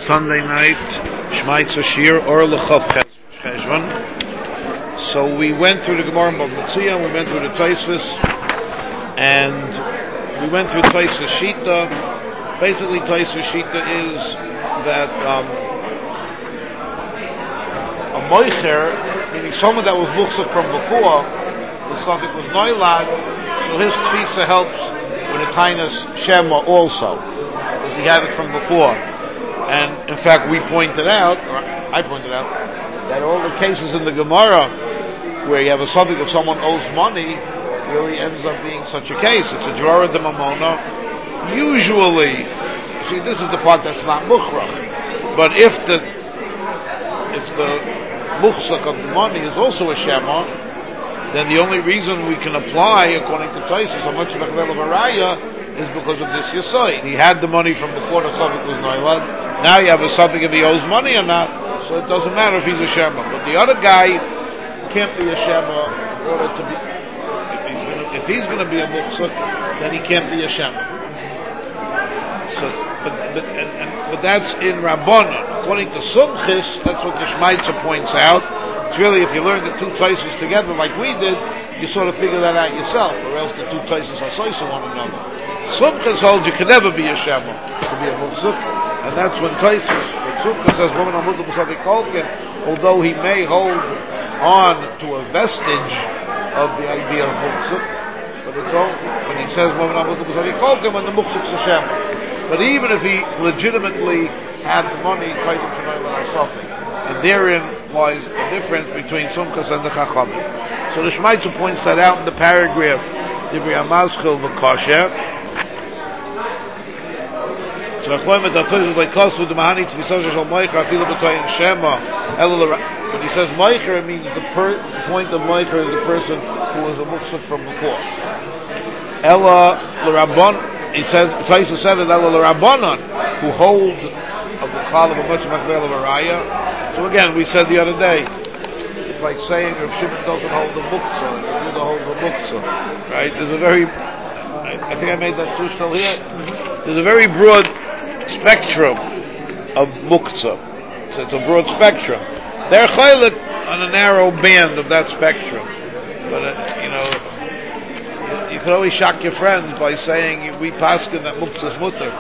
Sunday night, Shmaitz Ashir, or L'Chav Cheshvan. So we went through the Gemara in Bava Metzia, we went through the Tosfos, and we went through Tosfos Shita. Basically, Tosfos Shita is that a moicher, meaning someone that was muchzak from before, the suffix was noilad, so his tfisa helps with a tainas shema also, because he had it from before. And in fact, we pointed out, or I pointed out, that all the cases in the Gemara where you have a subject of someone owes money really ends up being such a case. It's a drara de mamona. Usually, see, this is the part that's not mukhrach. But if the muchzak of the money is also a shema, then the only reason we can apply, according to Tosfos, how much of a raya is because of this yesod. He had the money from before the subject was noilad. Now you have a subject if he owes money or not, so it doesn't matter if he's a shema. But the other guy can't be a shema in order to be. If he's going to be a muchzak, then he can't be a shema. So, but that's in Rabbana. According to Sumchis, that's what the Shmaitza points out. It's really, if you learn the two Tosfos together like we did, you sort of figure that out yourself, or else the two Tosfos are soisa one another. Sumchis holds you can never be a shema to be a muchzak, and that's when Tosfos, when Sumchis says woman amud b'savi kolkin, although he may hold on to a vestige of the idea of muchzak, but it's all when he says woman amud b'savi kolkin when the muchzak's a shema. But even if he legitimately had the money, and therein lies the difference between Sumchis and the Chachamim. So the Shmaitza points that out in the paragraph, Divrei HaMaschil v'Kosher. When he says Moicher, it means the point of Moicher is the person who was a muchzak from before. Ella l'Rabban, he says, Tosfos said it, Ella l'Rabbanon, who hold of the klal of a much machmel of a raya. So again, we said the other day, it's like saying if Shimon doesn't hold the muktzah, if Yehuda holds the muktzah, right? There's a very, I think I made that sushtal here. There's a very broad spectrum of muktzah. So it's a broad spectrum. They're chaylik on a narrow band of that spectrum. But you could always shock your friends by saying we paskin that muktzah is mutter.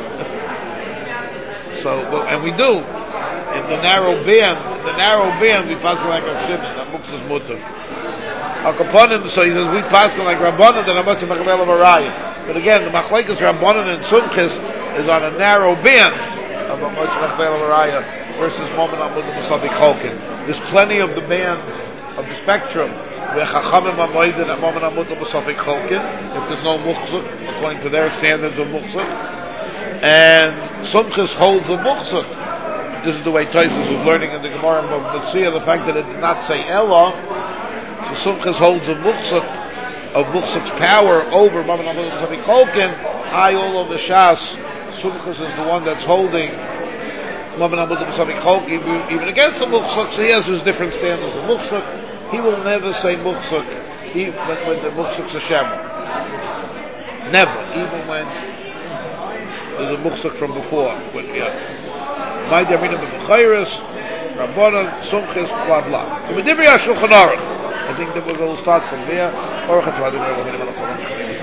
So, and we do in the narrow band. We paskin like Rav Shimon that muktzah is mutter. Akaponim, so he says we paskin like Rabbanan that much of machmel of a raya. But again, the machlekes Rabbanan and Sumchis is on a narrow band of a much machmel of a raya versus moment amud b'savi kolkin. There's plenty of the band of the spectrum where Chachamim amoidin at moment amud b'savi kolkin if there's no muchzak according to their standards of muchzak, and Sumchis holds the muchzak. This is the way Tosfos was learning in the Gemara in Bava Metzia, the fact that it did not say Ella, so Sumchis holds a muchzak of muchzak's power over moment amud b'savi kolkin. I all over Shas, Sumchis is the one that's holding moment amud b'savi kolkin even against the muchzak. So he has his different standards of muchzak. He will never say muchzak when the muchzak's a shema. Never, even when there's a muchzak from before. My Yaminim b'Chayris, Rabbanan, Sumchis, blah blah. Divrei HaShulchan Aruch. I think that we're going to start from there. Aruch HaTorah Elohim Malachim.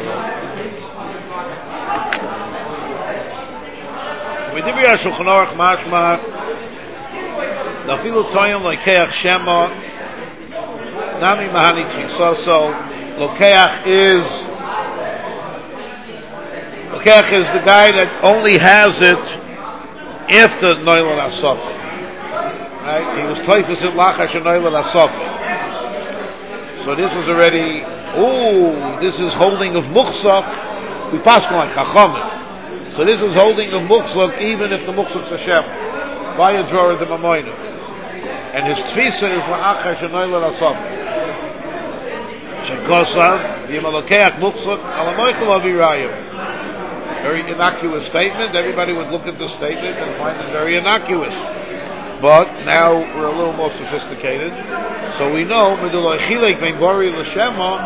Divrei HaShulchan Aruch mashma nafilu toyim lokeach shema nami mahani tfisaso. Lokeach is the guy that only has it after Noilad HaSafek. Right? He was Tosfos in Lachash and Noilad HaSafek. So this was already, this is holding of Muchzak. We pass like Chachamim. So this is holding of Muchzak even if the Muchzak's a Shem. By a drawer of the Mamoinu. And his Tfisa is Lachash and Noilad HaSafek. Shekosav, Yimalokeach Muchzak, Alamoikel Avirayim. Very innocuous statement. Everybody would look at this statement and find it very innocuous. But now we're a little more sophisticated. So we know, Medullah Chilek Ben Bori L'Shema,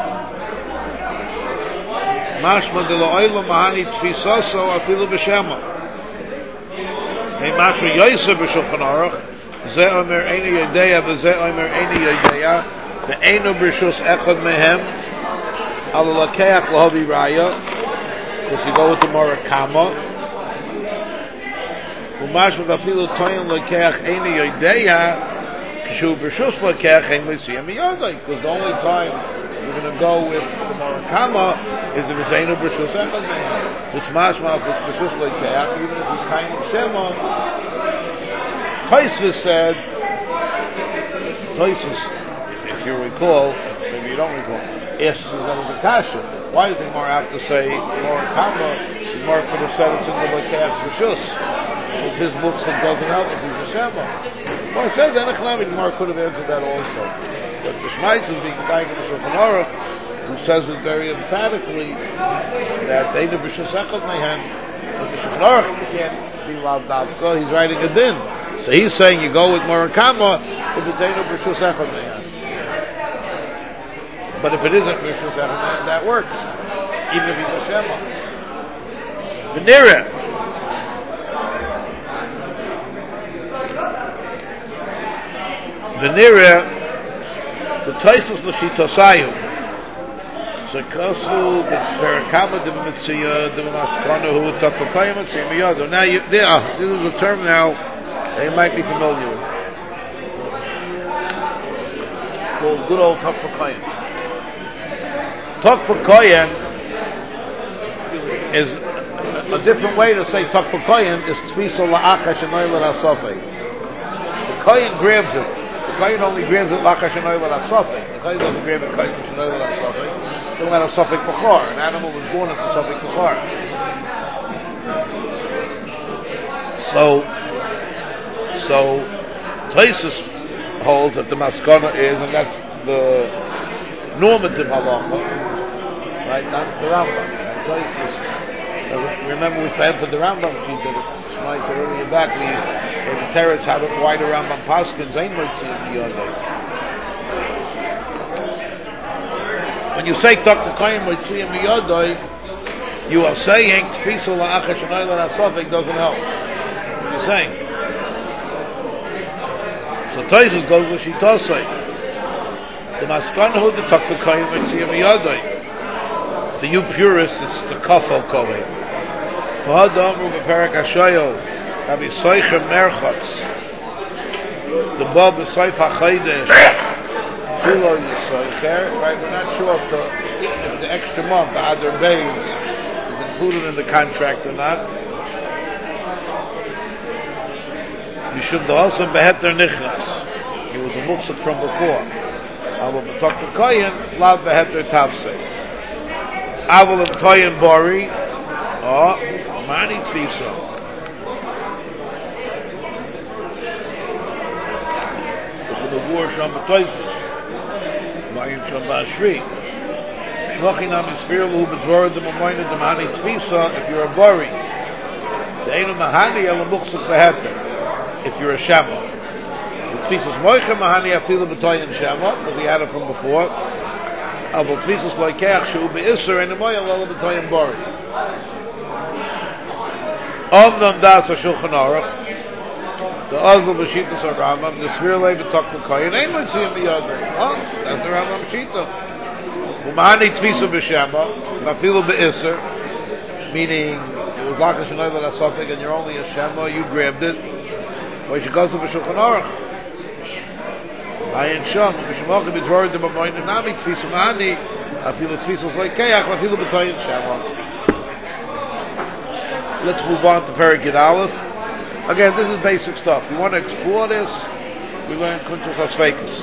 Mashma de Lo'ayla Mahani Tfisaso Afilu B'Shema. Hey, Mashma Yosef b'Shulchan Aruch. Ze Omer Einu Yodeya v'Ze Omer Einu Yodeya ve'Einu b'Rishus Echad Mehem Al Lakeach Lahavi Raya. Because you go with the Morakama. U'Mashma Vafilu Toyin Lakeach Einu Yodeya Kishu b'Rishus Lakeach Ein L'Siyam Yodai. Because the only time you're going to go with the Morakama is if it's Einu b'Rishus Echad Mehem. Which Mashma if it's b'Rishus Lakeach, even if it's kind of Shema. Tosfos said, if you recall, maybe you don't recall, yes, there was a kasha. Why did the Gemara have to say more kama? The Gemara could have said it's in the Lekach Rishus. With his books, it doesn't help if he's a Shema. Well, it says Enechlami, the Gemara could have answered that also. But the Shmait is being guided in the Shulchan Aruch, who says it very emphatically that they never Shusachot Mehem, but the Shulchan Aruch can't be Lav Davka, he's writing a din. So he's saying you go with Morakama if it's Einu B'Rishus Echad Mehem. But if it isn't B'Rishus Echad Mehem, that works. Even if he's a Shema. V'nireh. The Tosfos L'Shitosayu. So Kosu B'Perakama D'Mitziyah D'Maskonu Hu Tafakayim Mitziyah Miyadu. Now this is a term now they might be familiar with. Called good old Tafakayim. Tafakayim is a different way to say Tafakayim is Tfiso La'acha Shenoy L'Asofei. The Kohen grabs it. The Kohen only grabs it La'acha Shenoy L'Asofei. The Kohen doesn't grab it Kohen Shenoy L'Asofei. They had a Sofek Bechor. An animal was born as a Sofek Bechor. So Tosfos holds that the Maskana is, and that's the normative halacha, right? Not the Rambam. Remember we said for the Rambam sheet that Shmai said earlier back the Teretz had why the Rambam Paskins ain't Motzi in the other. When you say Tok Kohen Motzi in the other, you are saying Tfisu La'acha Shenoy L'Asofek doesn't help. What you're saying. So Tosfos goes with Shitosai. The Maskana who the Tok Kohen Motzi in the other. For you purists, it's the Kafel Kohen. For Hadamru B'Perek HaShoyol, Rabbi Soichem Merchotz, the Bob B'Soif HaChodesh, Philo Yisoicher, right? We're not sure if the extra month, the Adar Beis, is included in the contract or not. Mishum D'Osem Beheter Nichnas. He was a Mufsik from before. Avo B'Tok Kohen, Lav Beheter Tavsei. Avol of Koyen Bori, Mani Tfiso. The war Sham B'Toyfus, Mayim Sham B'Ashri. Shmochinam Yisfir Lu B'Dvor the Mamoyna the Mani Tfiso if you're a Bori. The Einu Mahani El Muchsuk Beheter if you're a Shema. The Tfisos Moicha Mahani Afilu B'Toyen Shema because he had it from before. Avol Tfisos Loikeach Shu Be'Isser and Moya Lola B'Toyen Bori. Omnam Das HaShulchan Aruch the Ozl B'Shitas HaRambam the Sfir Lei B'Tok L'Koyen Ein Mitziyah Miyadri. That's the Rambam Shita. Umahani Tfiso B'Shema Nafilu Be'Isser meaning it was La'acha Shenoy L'Asofek and you're only a Shema, you grabbed it. Well, you goes to B'Shulchan Aruch. Ayin Shom, B'Shemochem B'Dvor the Mamoyna Nami Tfiso Mani Afilu Tfisos Loikeach Afilu B'Toyen Shema. Let's move on to Perek Yud Aleph. Again, this is basic stuff. You want to explore this, we learn Kuntres HaSfeikus.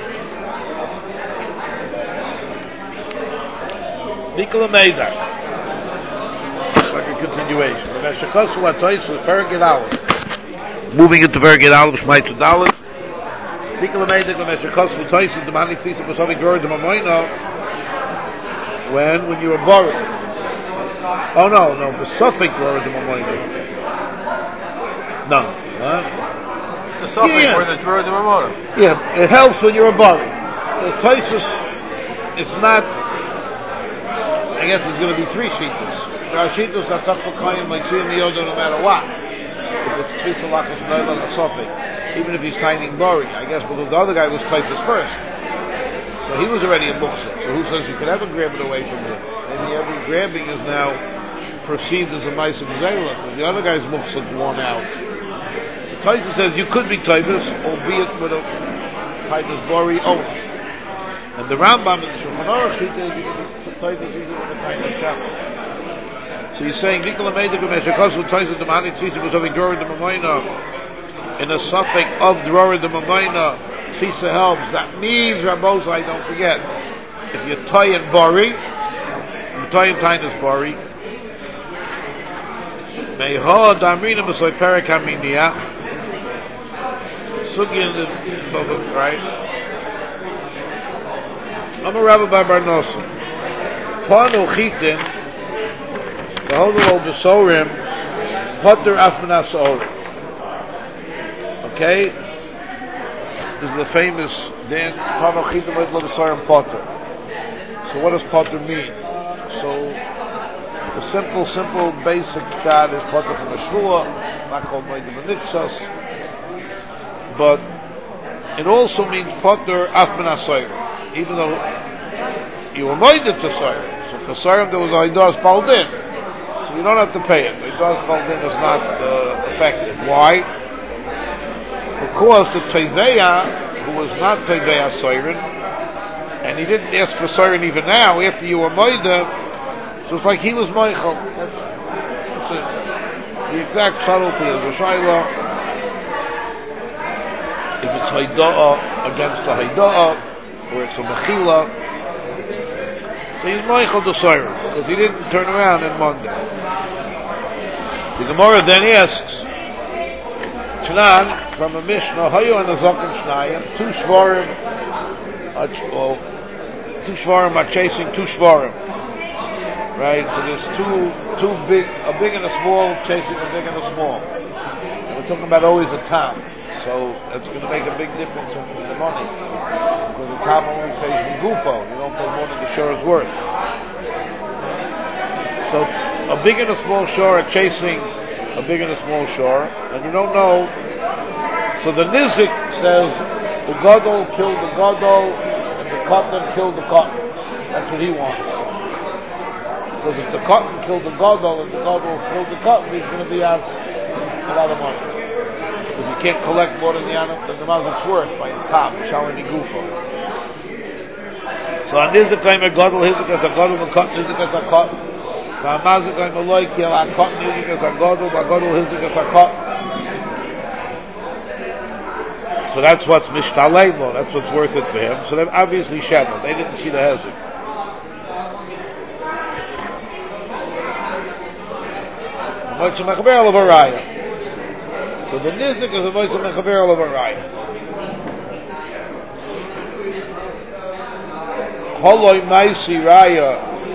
Nikol HaMeidah. It's like a continuation. V'Meshachos L'Toyfus Perek Yud Aleph. Moving into Perek Yud Aleph, Shmai Tudalet. Nikol HaMeidah V'Meshachos L'Toyfus the Mani Tfiso B'Sofek Dvor the Mamoyna when you were borrowed. Oh no, B'Sofek Dvor the Mamoyna. No. What? It's a suffix for the Dvor the Mamoyna. Yeah, it helps when you're a bari. The Tosfos, it's not. I guess there's going to be three shitas. There are shitas that talk for Kohen Mitziyah Miyoda no matter what. If with Tfisa Lachas Noila Lasofik, even if he's taining Bori. I guess because the other guy was Typhus first. So he was already a Mukhsa. So who says you could ever grab it away from him? Maybe every grabbing is now perceived as a Maisa B'Zeilah, because the other guy's Mukhsa worn out. Typhus says you could be Typhus, albeit with a Typhus Bori only. And the Rambam in the Shulchan Aruch says you can be Typhus even with a Typhus Shabbat. So he's saying, Nikla Meidek Meshakasu Typhus the Mani Tzitzi was having Dror the Mamayna in a suffix of Dror the Mamayna. Tfisa helps. That means, Rabbosai, don't forget, if you're Toy and Bori, you're Toy and Tainus Bori, Meho Damrina B'Soy Perek HaMiniach, Sugi in the Bavuk, right? I'm a Rabbi by Barnosim. Panu Chitin, the Hodol B'Sorim, Potter Afmanas Orim. Okay? This is the famous Dan Panu Chitin Hodol B'Sorim Potter. So what does Potter mean? So the simple basic shot is Potter from a Shvua, not called Moedim Aniksas, but it also means Potter Afmanas Orim. Even though you were moided to Soyer. So for Soyer there was a Haidas Baldin. So you don't have to pay it. Haidas Baldin is not effective. Why? Because the Teveya, who was not Teveya Soyerin, and he didn't ask for Soyerin even now, after you were moided, so it's like he was Moichel. That's it. The exact subtlety of the Shaila. If it's Haida'ah against the Haida'ah, or it's a mechila, so he's Michael the Soyer, because he didn't turn around in Monday. The Gemara then asks, Shnan, from a Mishnah, Hayu and a Zokin Shnayim, two Shvarim are chasing two Shvarim. Right, so there's two big, a big and a small chasing a big and a small. And we're talking about always a tam. So that's going to make a big difference in the money. Because the tam only pays in Gufo. You don't pay more than the shore is worth. So a big and a small shore are chasing a big and a small shore, and you don't know. So the Nizik says the Gadol killed the Gadol and the Cotton killed the Cotton. That's what he wants. Because if the Cotton killed the Gadol and the Gadol killed the Cotton, he's going to be out a lot of money. Because you can't collect more than the mazik's worth by the top, Shalini Gufo. So on Nizik claim a Gadol, Hizik as a Gadol, and Cotton, Hizik as a Cotton. So on Mazik claim a Loik, a Cotton, Hizik as a Gadol, Hizik as a Cotton. So that's what's Mishtalemo, that's what's worth it for him. So they're obviously Shemel. They didn't see the Hezek. Moitza Mechaber of a Raya. So the Nizik is a Moitza Mechaber of a Raya. Holoi Maisi Raya.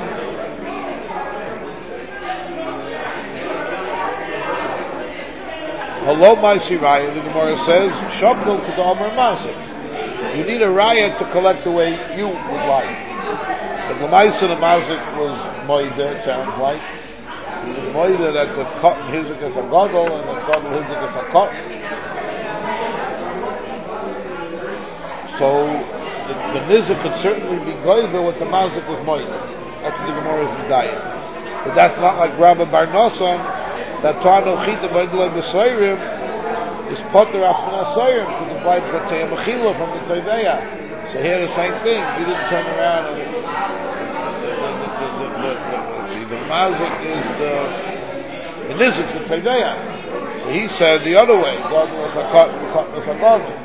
Hello Maisi Raya, the Gemara says, Shabdil Kedamar Mazik. You need a Raya to collect the way you would like. But the Maisi the Mazik was Moida, it sounds like. He was Moida that the cotton Hizik is a Gadol and the Gadol Hizik is a cotton. So the Nizik could certainly be Goiva what the Mazik was Moida. That's what the Gemara is in Dayim. But that's not like Rabbi Bar Nosson, that Tano Chita Moidloi B'Soyrim is Potter Afna Soyrim, because it implies, let's say, a Mechila from the Toiveya. So here the same thing. You didn't turn around and the Mazik is the Nizik, the Toiveya. So he said the other way, God was a cotton, the cotton was a Gadol.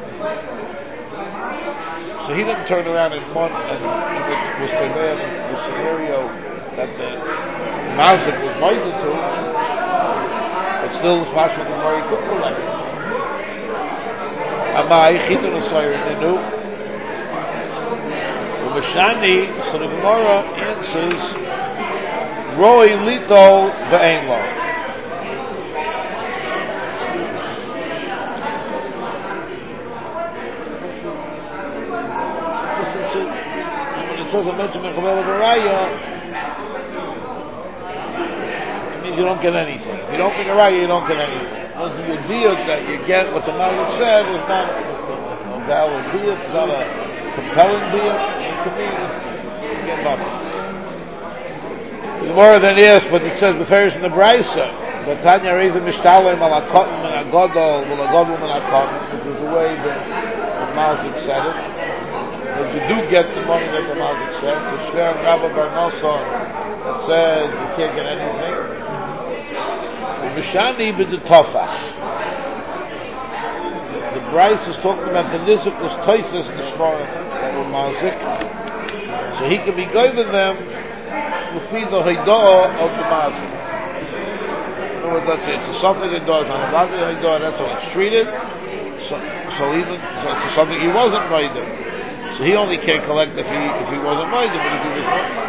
So he didn't turn around and it was Toiveya, the scenario that the Mazik was mighty to, but still was much what the Gemara could collect. Amai Chitun Asayr Ninu. Umeshani, so the Gemara answers, Roi Lito Ve'en Lo. When it says a Moitza Mechaber of a Raya, you don't get anything. If you don't get a raya, you don't get anything. was the idea that you get what the Malik said was not a valid deal, it's not a compelling deal. To me, you get nothing. The Gemara then asked, but it says the Farish in the Brisa, that Tanya raised a Mishtalim al Akotim and Agodol, well Agodol and Akotim, which was the way that the Malik said it. But you do get the money that the Malik said. The Shver and Rabbi Barnosa that says you can't get anything. B'shani b'de tofach. The Bryce is talking about the nizik was toifas nishmarim that were mazik, so he can be given them l'fi the haidah of the mazik. In other words, let's say it's a something haidah, it's not a mazik haidah, that's how it's treated. So it's something he wasn't maidim. So he only can't collect if he wasn't maidim, but if he was maidim.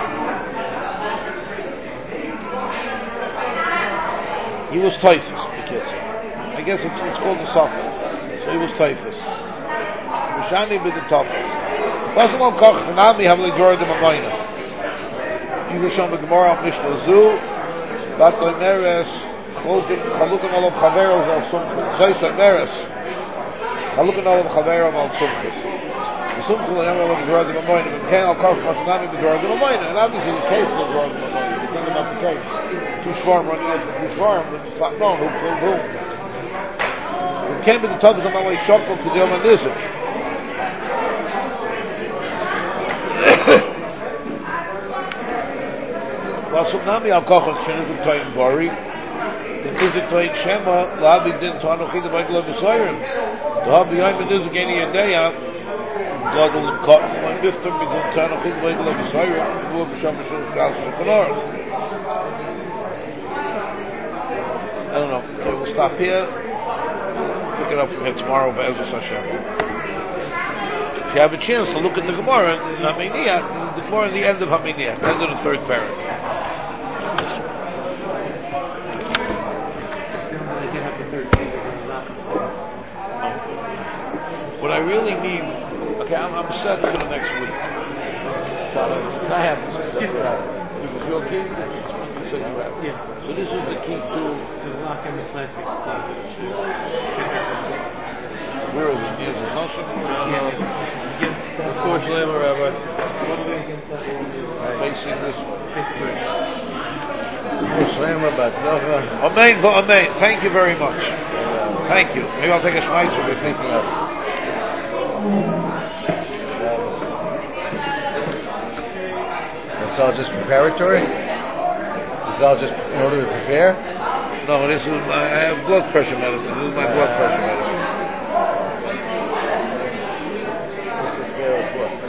He was typhus, I guess it's called the suffix. So he was typhus. Mishani bid the toughest. Doesn't want koch nami have the jorah de mamayna. You will show the Gemara on Mishnah Zu. That the meres chalukim olav chaveros al sumchus. Zaysa meres chalukim olav chaveros al sumchus. The sumchus will never have the jorah de mamayna. But can't al koch nami the jorah de mamayna. And obviously the case was jorah de mamayna. You think about the case. Two shvarm running into two shvarm, but it's not known who killed whom. It can't be the top of the Malay Shokol to the Oman Nizik. Vasumnami al Kochon Shenizik Toyin Bori, the Nizik Toyin Shema, Labi Din Tanochi, the Michael of Messiah. The Habi Yoim Nizik any Yadea, Glodal and Cotton, my Mifter, Midin Tanochi, the Michael of Messiah, the Lord Bisham Mishon Gal Shekonar. I don't know. Okay, we'll stop here. Pick it up from here tomorrow by Ezra Hashem. If you have a chance to look at the Gemara in Haminiyah, the Gemara in the end of Haminiyah, end of the third paragraph. What I really need, okay, I'm set for the next week. Can I have this? Because you're okay? Yeah. So this is the key to lock in the plastic closet. Where is it? Is it Noshim? Of course, Lama Rabbi. Facing this way. Amen. Amen. Thank you very much. Thank you. Maybe I'll take a shmaitzah with me. That's all just preparatory? Is all just in order to prepare? No, this is I have blood pressure medicine. This is my blood pressure medicine. What's it there for?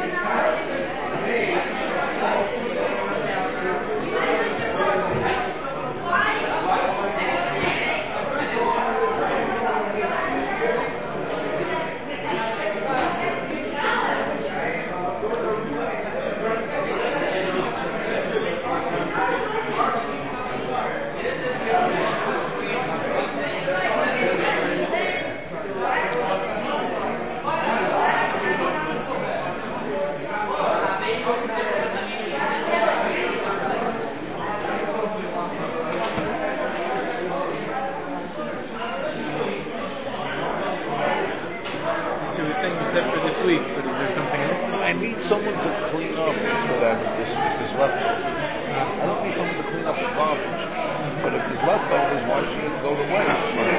I need someone to clean up for them if there's leftovers. I don't need someone to clean up the garbage. But if there's leftovers, why should it go to waste?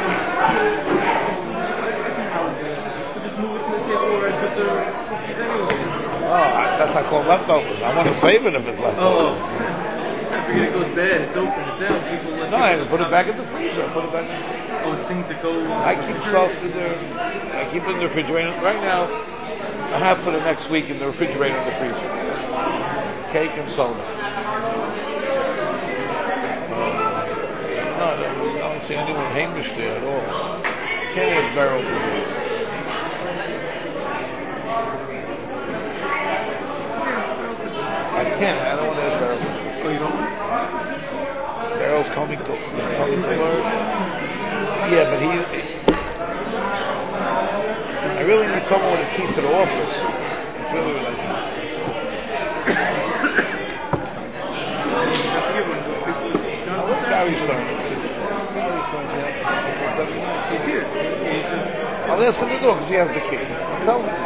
Just move it to the table where I put the cookies anyway. Oh, that's not called leftovers. I want to save it if it's leftovers. I forget it goes bad. It's open. It's out. People let I put it back in the freezer. Put it back in. Things that go. I keep stuff in there. I keep it in the refrigerator. Right now, I have for the next week in the refrigerator and the freezer. Cake and soda. No, I don't see anyone Hamish there at all. Can't ask Beryl to do it. I can't. I don't want to ask Beryl to do it. Oh, you don't? Beryl's coming to learn. Yeah, but I really need someone with a key to the office. It's really what I need. What's Gary's turn? He's here. He's just. I'll ask him to do it because he has the key. Tell him.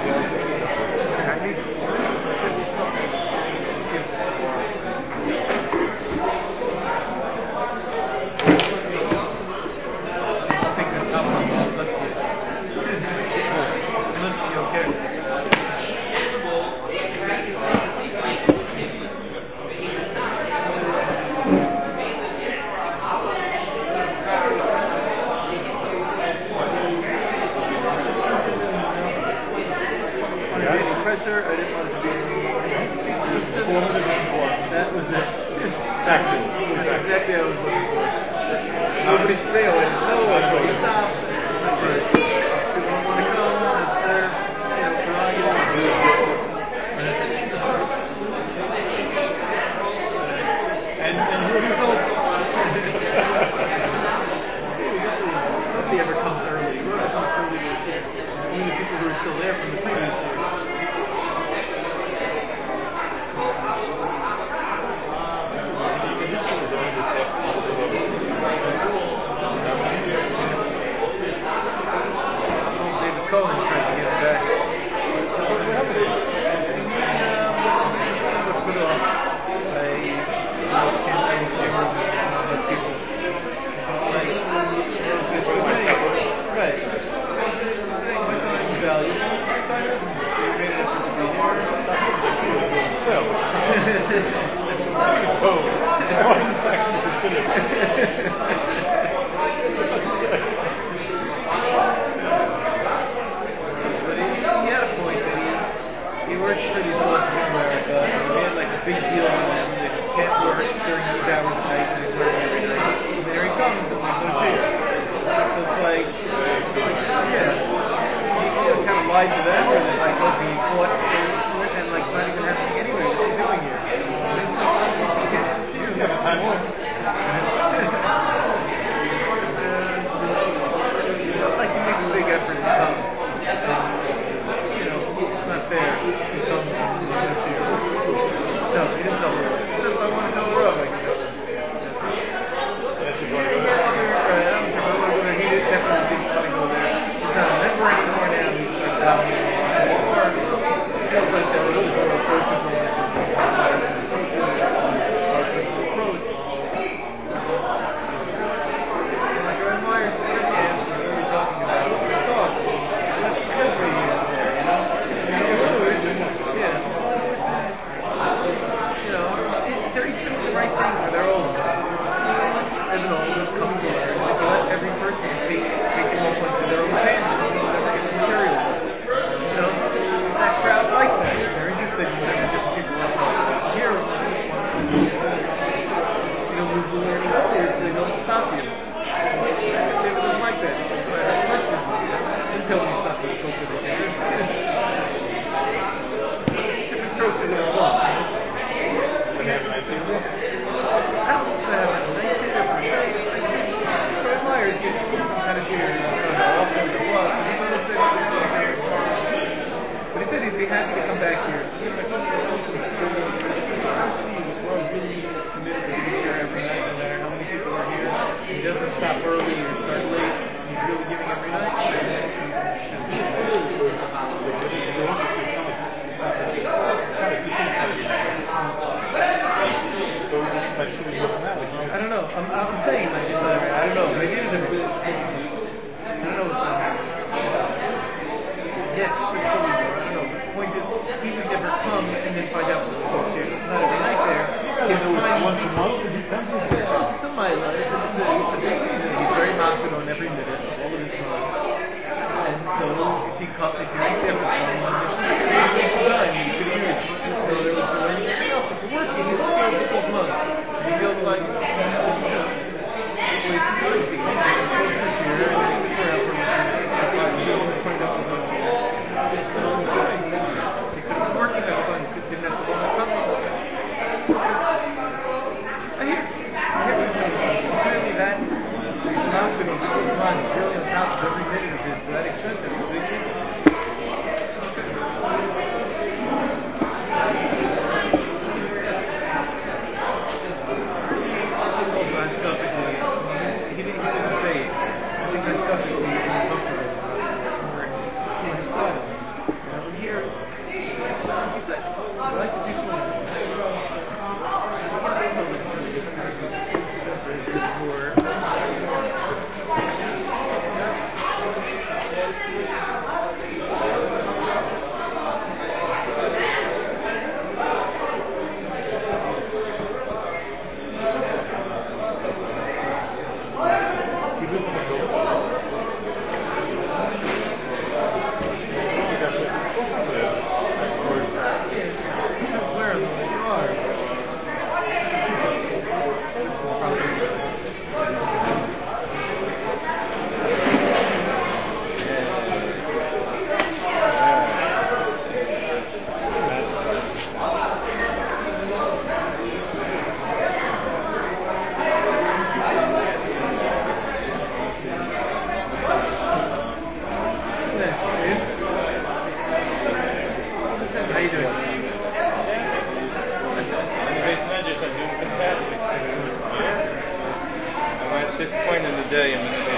Pressure, I didn't want to be that was it. Exactly what I was looking for. Nobody's failing. No one will stop. People don't want to come. They're, for all you want. And who results? Nobody ever comes early. Whoever comes early is only the people who are still there from the previous year. Cohen tried to get him back. Put off campaigning cameras and people. Right. My time is valuable. You made an effort to be He had a point that he works for these bosses in America, and they had like a big deal on them that he can't work during these hours at night, and he's working every night. And there he comes, and there's no chair. So it's like, he kind of lied to them, or like, look, he fought and like it's not even happening anyway. What's he doing here? He doesn't have time off. Like he makes a big effort to come. It's not fair. He comes and he lives here. No, he didn't double it. He said, if I want to double it up, I can double it. That's your point. Right, I don't care if I want to go there. He definitely didn't want to go there. He's not a member anymore now. He's like dominating a lot more. It feels like there was more approaches on this. Approach. Like I admire Sirius, what are we talking about? Let's talk. Let's go they're each doing the right thing for their own. As an old, come to learn. Like, let every person take them off onto their own tangent. Whatever gets material. That crowd likes that. They're interested in whatever different people want to talk about. Here, lose the learning earlier so they don't stop you. They don't like that. So I have questions. Until we stop the scope of the game. Different strokes are going to walk. I don't know if they have a nice dinner per se. Fred Myers gets some kind of dinner. I don't know often or what. But he said he'd be happy to come back here. So I told him we're really committed to being here every night, no matter how many people are here. He doesn't stop early or start late. He's really giving every night. I don't know. I'm saying like I don't know. Maybe it's a really. I don't know what's going to happen. Yeah, I don't know. The point is, he would never come and then find out what's going to. It's not every night there. Once a month. It's a mile. It's a big reason. He's very confident on every minute of all of his money. And so if he makes the effort to come on this time, he could use it. So there was something else. If you're working, he's scared of this month. He feels like he didn't say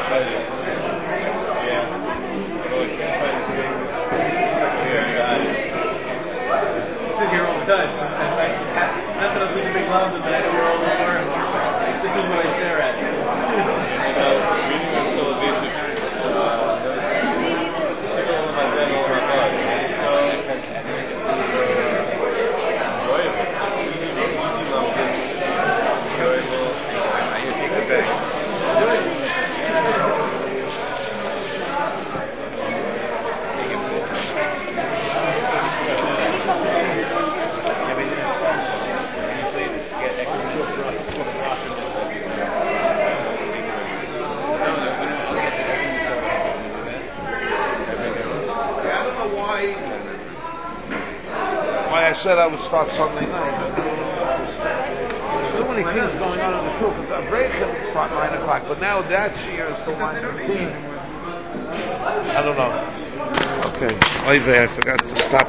Sit here all the time. So not that I'm such a big loud that I know where all the foreign are. This is what I stare at. Reading was still a basic. Why I said I would start Sunday night. There's so many things going on in the shul. Because a break can start 9 o'clock, but now that year is till 9:15. I don't know. Okay, I forgot to stop.